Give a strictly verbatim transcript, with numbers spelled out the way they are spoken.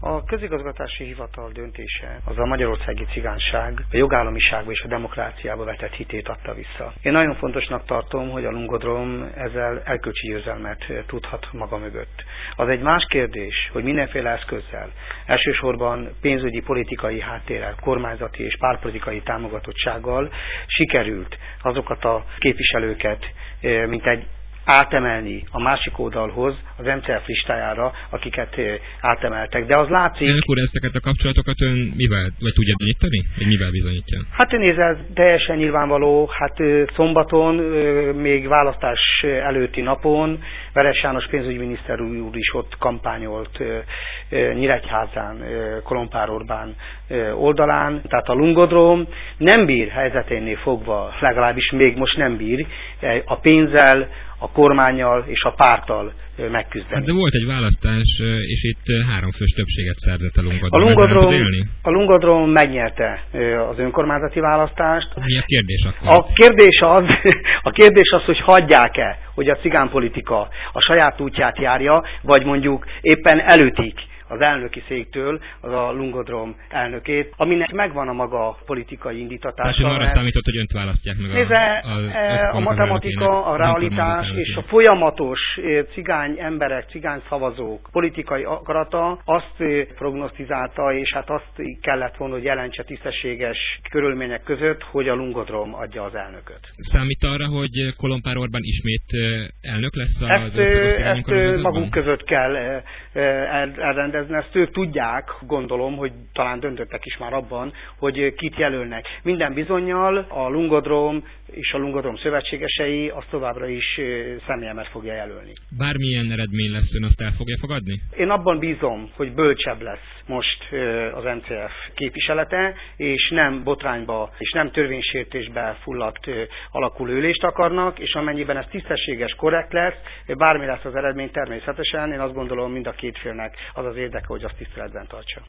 A közigazgatási hivatal döntése az a magyarországi cigányság, a jogállamiságba és a demokráciába vetett hitét adta vissza. Én nagyon fontosnak tartom, hogy a Lungodrom ezzel erkölcsi győzelmet tudhat maga mögött. Az egy más kérdés, hogy mindenféle eszközzel, elsősorban pénzügyi, politikai háttérrel, kormányzati és pártpolitikai támogatottsággal sikerült azokat a képviselőket, mint egy átemelni a másik oldalhoz, az em cé ef listájára, akiket átemeltek. De az látszik... Elnök úr, ezeket a kapcsolatokat ön mivel, vagy tudja bizonyítani? Vagy mivel bizonyítja? Hát nézd, ez teljesen nyilvánvaló. Hát szombaton, még választás előtti napon Veres János pénzügyminiszter úr is ott kampányolt Nyíregyházán, Kolompár Orbán oldalán. Tehát a Lungodrom nem bír helyzeténél fogva, legalábbis még most nem bír a pénzzel, a kormánnyal és a párttal megküzdeni. Hát de volt egy választás, és itt háromfős többséget szerzett a Lungodrom. A Lungodrom, a Lungodrom megnyerte az önkormányzati választást. Mi a kérdés akkor? A kérdés az, a kérdés az, hogy hagyják-e, hogy a cigánpolitika a saját útját járja, vagy mondjuk éppen elütik az elnöki széktől az a Lungodrom elnökét, aminek megvan a maga politikai indítatása. Tehát arra számított, hogy önt választják meg nézze, a, a, a matematika, a realitás és a folyamatos cigány emberek, cigány szavazók politikai akarata azt prognosztizálta, és hát azt kellett volna, hogy jelentse tisztességes körülmények között, hogy a Lungodrom adja az elnököt. Számít arra, hogy Kolompár Orbán ismét elnök lesz az ezt, országos ezt maguk között kell elrendezni. Ezt ők tudják, gondolom, hogy talán döntöttek is már abban, hogy kit jelölnek. Minden bizonnyal a Lungodrom és a Lungodrom szövetségesei azt továbbra is Személyemet fogja jelölni. Bármilyen eredmény lesz, ön azt el fogja fogadni? Én abban bízom, hogy bölcsebb lesz most az em cé ef képviselete, és nem botrányba és nem törvénysértésbe fulladt alakuló ülést akarnak, és amennyiben ez tisztességes, korrekt lesz, bármi lesz az eredmény, természetesen én azt gondolom, mind a két félnek az az érdeke, hogy azt tiszteletben tartsa.